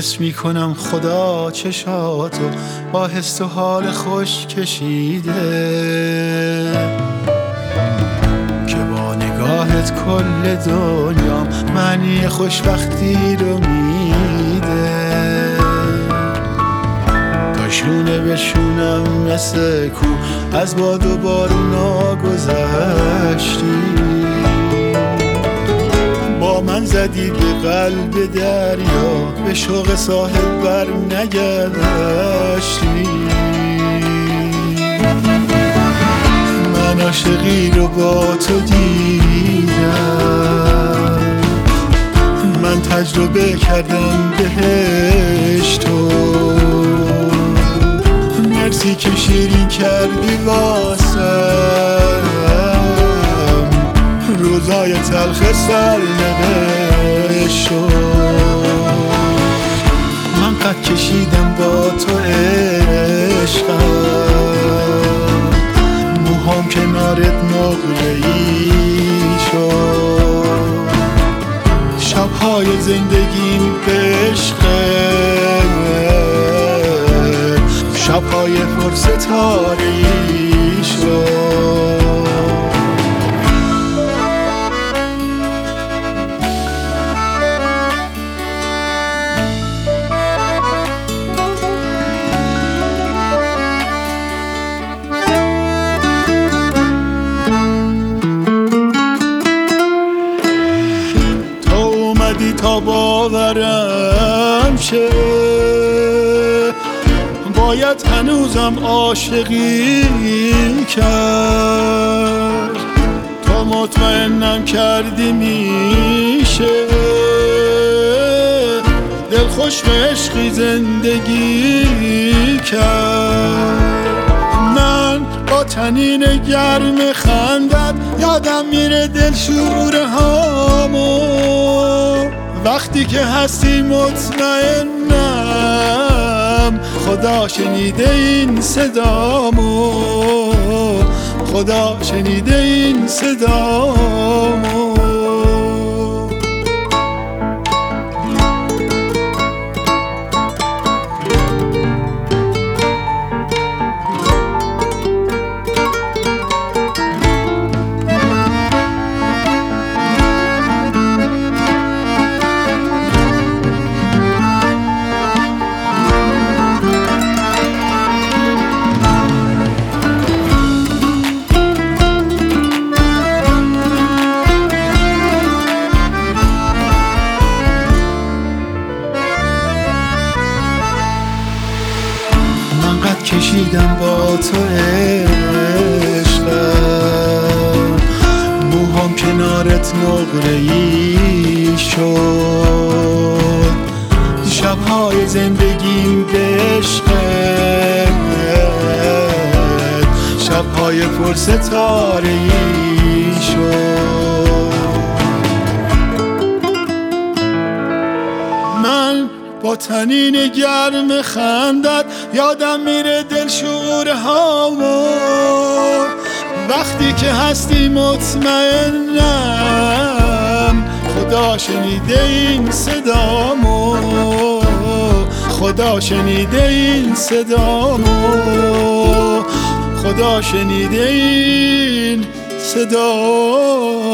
حس میکنم خدا چشاتو با حس و حال خوش کشیده که با نگاهت کل دنیام معنی خوشبختی رو میده. تا شونه به شونم مثل کو از باد و بارونا گذشتی، با من زدی به قلب دریا، به شوق ساحل بر نگشتی. من عاشقی رو با تو دیدم، من تجربه کردم بهشتو. مرسی که شیرین کردی واسم روزای تلخ سرنوشت شد. من قد کشیدم با تو عشقم، موهام کنارت نقره‌ای شد. شبهای زندگیم به عشقت، شبهای پرستاره‌ای شد. تا باورم شه باید هنوزم عاشقی کرد. تا مطمئنم کردی میشه دل خوش به عشقی زندگی کرد. من با تنین گرم خندت یادم میره دلشوره هامو، وقتی که هستی مطمئنم خدا شنیده این صدامو، خدا شنیده این صدامو. قد کشیدم با تو عشقم، موهام کنارت نقره‌ای شد. شبهای زندگیم به عشقت، شبهای پرستاره‌ای شد. من با تنین گرم خندت یادم میره دلشوره هامو، وقتی که هستی مطمئنم خدا شنیده این صدامو، خدا شنیده این صدامو، خدا شنیده این صدامو.